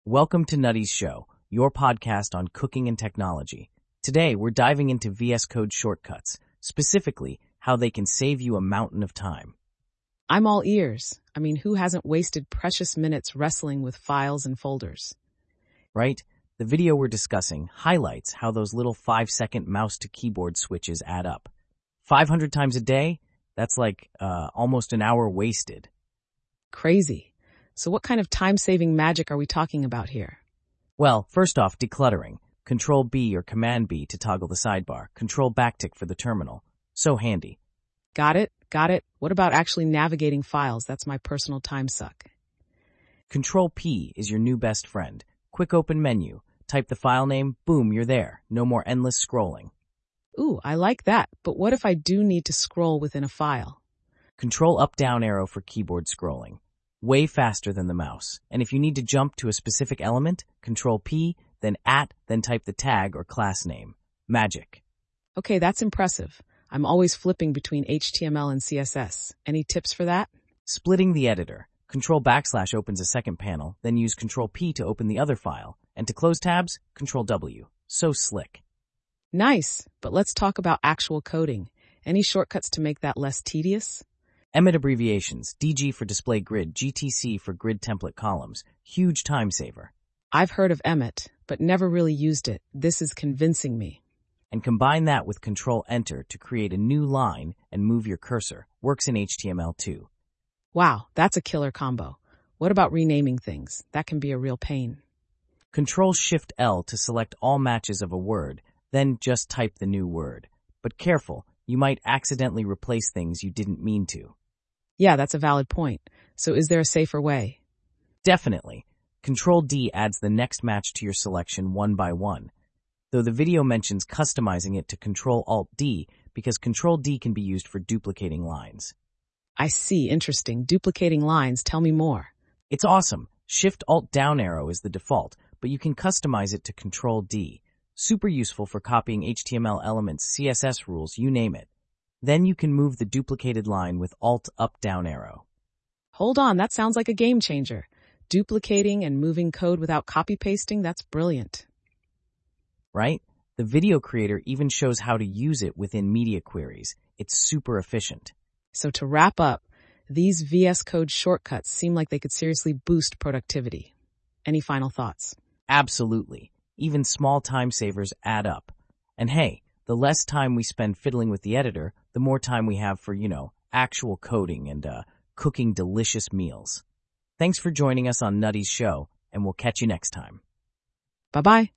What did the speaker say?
Welcome to Nutty's Show, your podcast on cooking and technology. Today, we're diving into VS Code shortcuts, specifically how they can save you a mountain of time. I'm all ears. Who hasn't wasted precious minutes wrestling with files and folders? Right? The video we're discussing highlights how those little 5-second mouse-to-keyboard switches add up. 500 times a day? That's like almost an hour wasted. Crazy. So what kind of time-saving magic are we talking about here? Well, first off, decluttering. Control-B or Command-B to toggle the sidebar. Control-Backtick for the terminal. So handy. Got it. What about actually navigating files? That's my personal time suck. Control-P is your new best friend. Quick open menu. Type the file name, boom, you're there. No more endless scrolling. Ooh, I like that. But what if I do need to scroll within a file? Control-Up-Down arrow for keyboard scrolling. Way faster than the mouse. And if you need to jump to a specific element, Control-P, then type the tag or class name. Magic. Okay, that's impressive. I'm always flipping between HTML and CSS. Any tips for that? Splitting the editor. Control-/ opens a second panel, then use Control-P to open the other file. And to close tabs, Control-W. So slick. Nice, but let's talk about actual coding. Any shortcuts to make that less tedious? Emmet abbreviations, DG for display grid, GTC for grid template columns. Huge time saver. I've heard of Emmet, but never really used it. This is convincing me. And combine that with Control-Enter to create a new line and move your cursor. Works in HTML too. Wow, that's a killer combo. What about renaming things? That can be a real pain. Control-Shift-L to select all matches of a word, then just type the new word. But careful, you might accidentally replace things you didn't mean to. Yeah, that's a valid point. So is there a safer way? Definitely. Control-D adds the next match to your selection one by one. Though the video mentions customizing it to Control-Alt-D because Control-D can be used for duplicating lines. I see, interesting. Duplicating lines, tell me more. It's awesome. Shift-Alt-Down arrow is the default, but you can customize it to Control-D. Super useful for copying HTML elements, CSS rules, you name it. Then you can move the duplicated line with Alt-Up-Down arrow. Hold on, that sounds like a game changer. Duplicating and moving code without copy-pasting, that's brilliant. Right? The video creator even shows how to use it within media queries. It's super efficient. So to wrap up, these VS Code shortcuts seem like they could seriously boost productivity. Any final thoughts? Absolutely. Even small time savers add up. And hey, the less time we spend fiddling with the editor, the more time we have for, actual coding and cooking delicious meals. Thanks for joining us on Nutty's Show, and we'll catch you next time. Bye-bye.